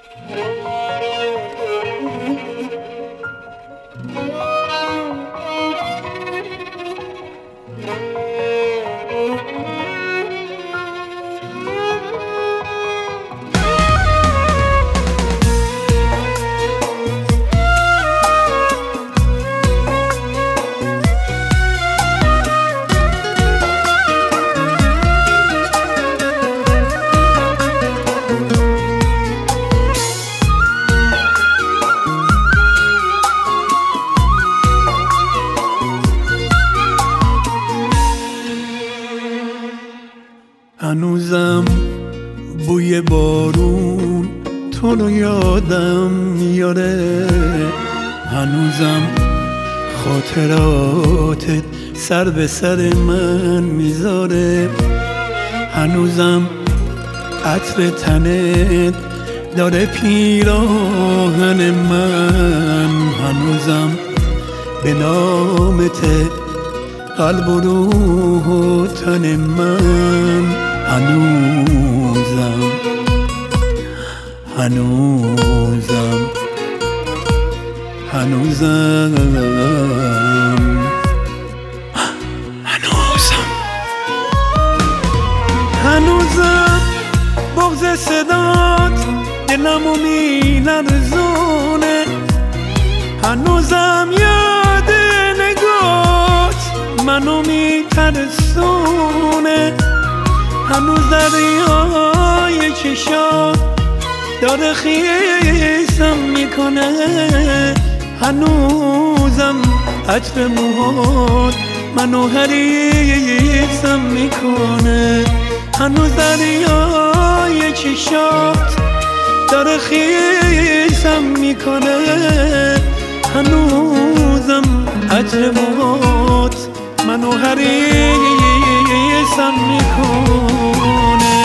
هنوزم بوی بارون تو رو یادم میاره، هنوزم خاطراتت سر به سر من میذاره، هنوزم عطر تنت داره پیراهن من، هنوزم به نامت قلب و روح و تن من، هنوزم هنوزم هنوزم هنوزم هنوزم بغض صدات دلمو میلرزونه، هنوزم یاد نگات منو میترسونه، هنوز دریای چشات داره خیسم میکنه، هنوزم عطر موهات منو حریصم میکنه، هنوز دریای چشات داره خیسم میکنه، هنوزم عطر موهات منو حریصم میکنه.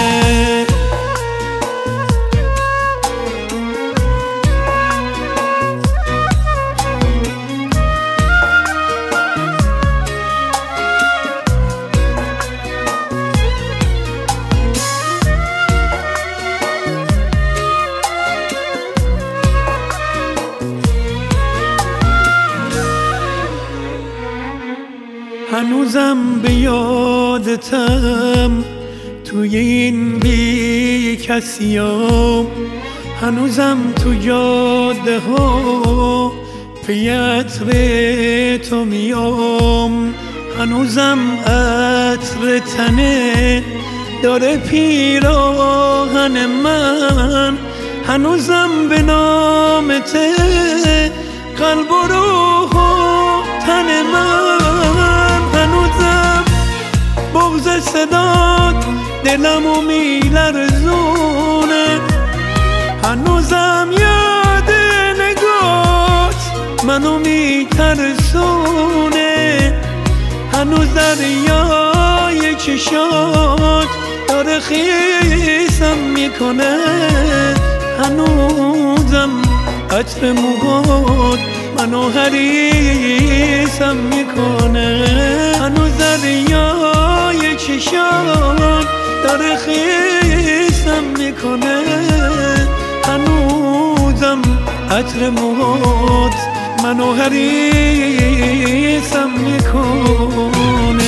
هنوزم به یادتم توی این بی کسیام، هنوزم تو جاده ها پی عطر تو میام، هنوزم عطر تنه داره پیراهن من، هنوزم به نامت قلب و روح و تن من، هنوزم بغض صدات دلمو میلرزونه، هنوزم یاد نگات منو میترسونه، هنوز دریای چشات داره خیسم میکنه، هنوزم عطر موهات منو حریصم میکنه، هنوز دریای چشات داره خیسم میکنه، هنوزم عطر موهات منو حریصم میکنه.